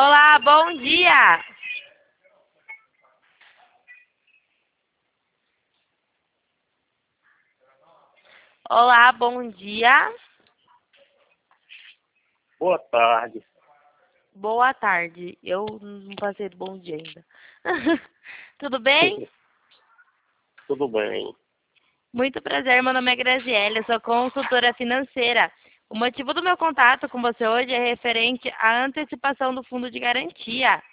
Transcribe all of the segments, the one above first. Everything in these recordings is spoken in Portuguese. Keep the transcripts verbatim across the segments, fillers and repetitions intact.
Olá, bom dia. Olá, bom dia. Boa tarde. Boa tarde. Eu não passei do bom dia ainda. Tudo bem? Tudo bem. Muito prazer, meu nome é Graziele, eu sou consultora financeira. O motivo do meu contato com você hoje é referente à antecipação do fundo de garantia.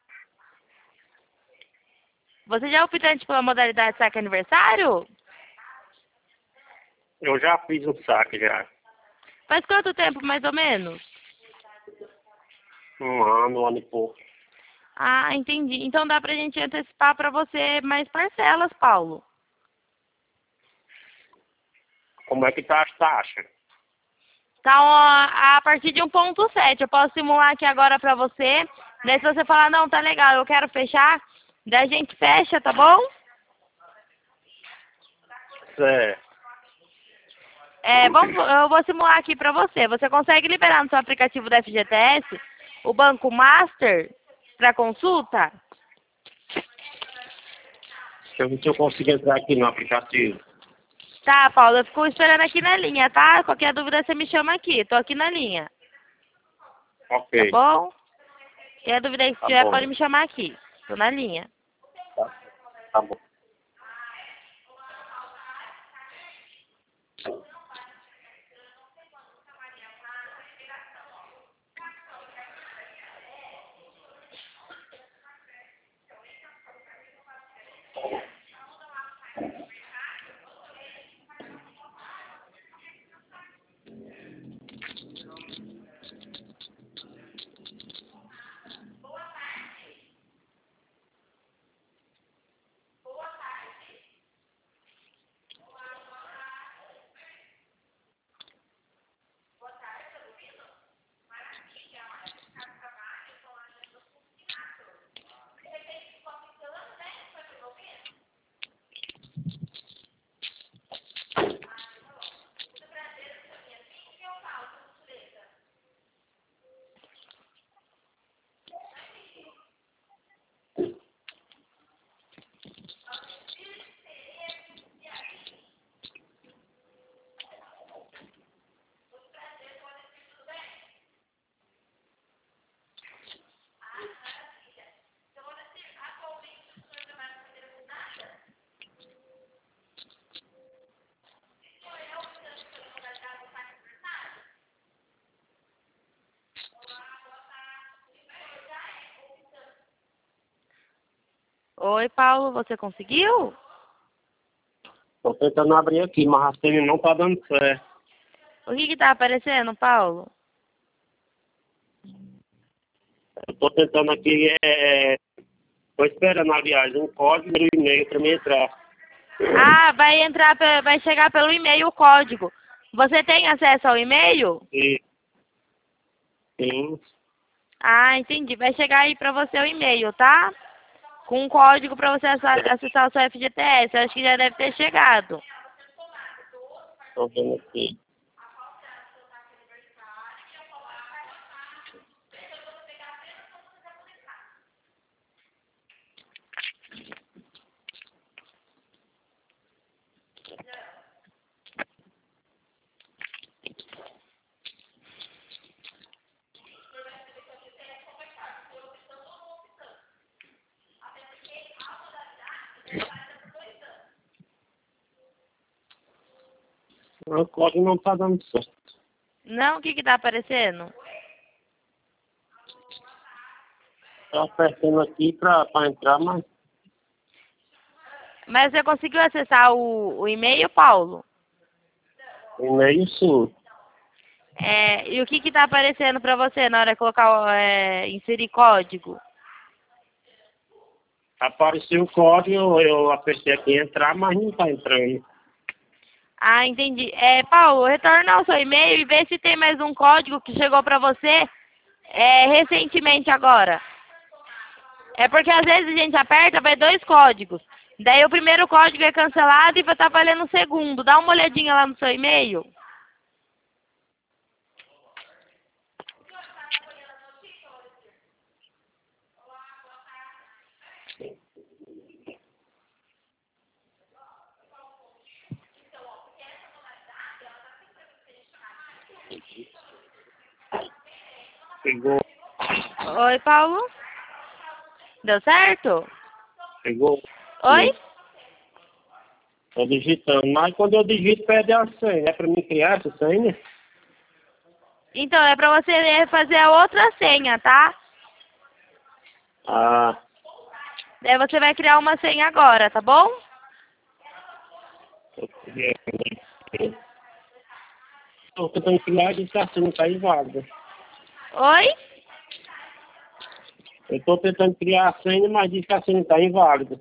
Você já é optante pela modalidade saque aniversário? Eu já fiz um saque já. Faz quanto tempo, mais ou menos? Um ano, um ano e pouco. Ah, entendi. Então dá pra gente antecipar para você mais parcelas, Paulo. Como é que tá as taxas? Tá ó, a partir de um ponto sete. Eu posso simular aqui agora pra você. Daí se você falar, não, tá legal, eu quero fechar, daí a gente fecha, tá bom? Certo. É, vamos, eu vou simular aqui pra você. Você consegue liberar no seu aplicativo da F G T S o Banco Master pra consulta? Deixa eu ver se eu consigo entrar aqui no aplicativo. Tá, Paulo, eu fico esperando aqui na linha, tá? Qualquer dúvida você me chama aqui. Tô aqui na linha. Tá Ok. bom? Qualquer dúvida aí que Tá tiver, bom. pode me chamar aqui. Tô na linha. Tá, tá bom. Oi, Paulo, você conseguiu? Tô tentando abrir aqui, mas a senha não tá dando certo. O que que tá aparecendo, Paulo? Eu tô tentando aqui, é... Tô esperando, aliás, um código e e-mail pra me entrar. Ah, vai entrar, pe- vai chegar pelo e-mail o código. Você tem acesso ao e-mail? E... Sim. Ah, entendi. Vai chegar aí pra você o e-mail, tá? Com um código pra você acessar acessar o seu F G T S. Eu acho que já deve ter chegado. Tô vendo aqui. O código não tá dando certo. Não, o que que tá aparecendo? Tô apertando aqui pra, pra entrar, mas Mas você conseguiu acessar o, o e-mail, Paulo? e-mail sim. É, e o que que tá aparecendo pra você na hora de colocar, o- é, inserir código? Apareceu o código, eu apertei aqui em entrar, mas não tá entrando. Ah, entendi. É, Paulo, retorna o seu e-mail e vê se tem mais um código que chegou pra você é, recentemente agora. É porque às vezes a gente aperta, vai dois códigos. Daí o primeiro código é cancelado e vai estar valendo o segundo. Dá uma olhadinha lá no seu e-mail. Pegou. Oi, Paulo? Deu certo? Pegou. Oi? Tô digitando, mas quando eu digito pede a senha. É pra mim criar essa senha? Então, é pra você fazer a outra senha, tá? Ah, Daí você vai criar uma senha agora, tá bom? eu tô tentando criar e a senha tá inválida. Oi? Eu tô tentando criar a senha, mas diz que a senha tá inválida.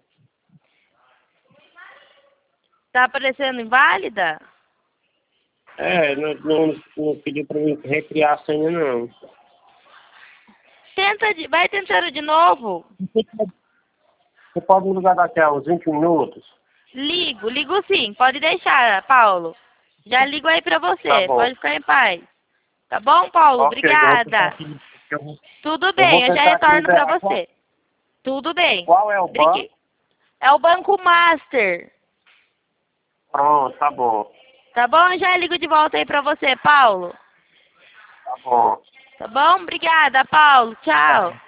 Tá aparecendo inválida? É, não, não, não pediu pra mim recriar a senha, não. Tenta de... Vai tentando de novo. Você pode me ligar daqui a uns vinte minutos? Ligo, ligo sim. Pode deixar, Paulo. Já ligo aí pra você. Tá bom. Pode ficar em paz. Tá bom, Paulo? Ok, eu vou tentar Obrigada. aqui. Eu vou, Tudo eu vou bem, eu já tentar aqui retorno pra liberar. você. Tudo bem. Qual é o Brigue- banco? É o Banco Master. Pronto, tá bom. Tá bom? Eu já ligo de volta aí pra você, Paulo. Tá bom. Tá bom? Obrigada, Paulo. Tchau.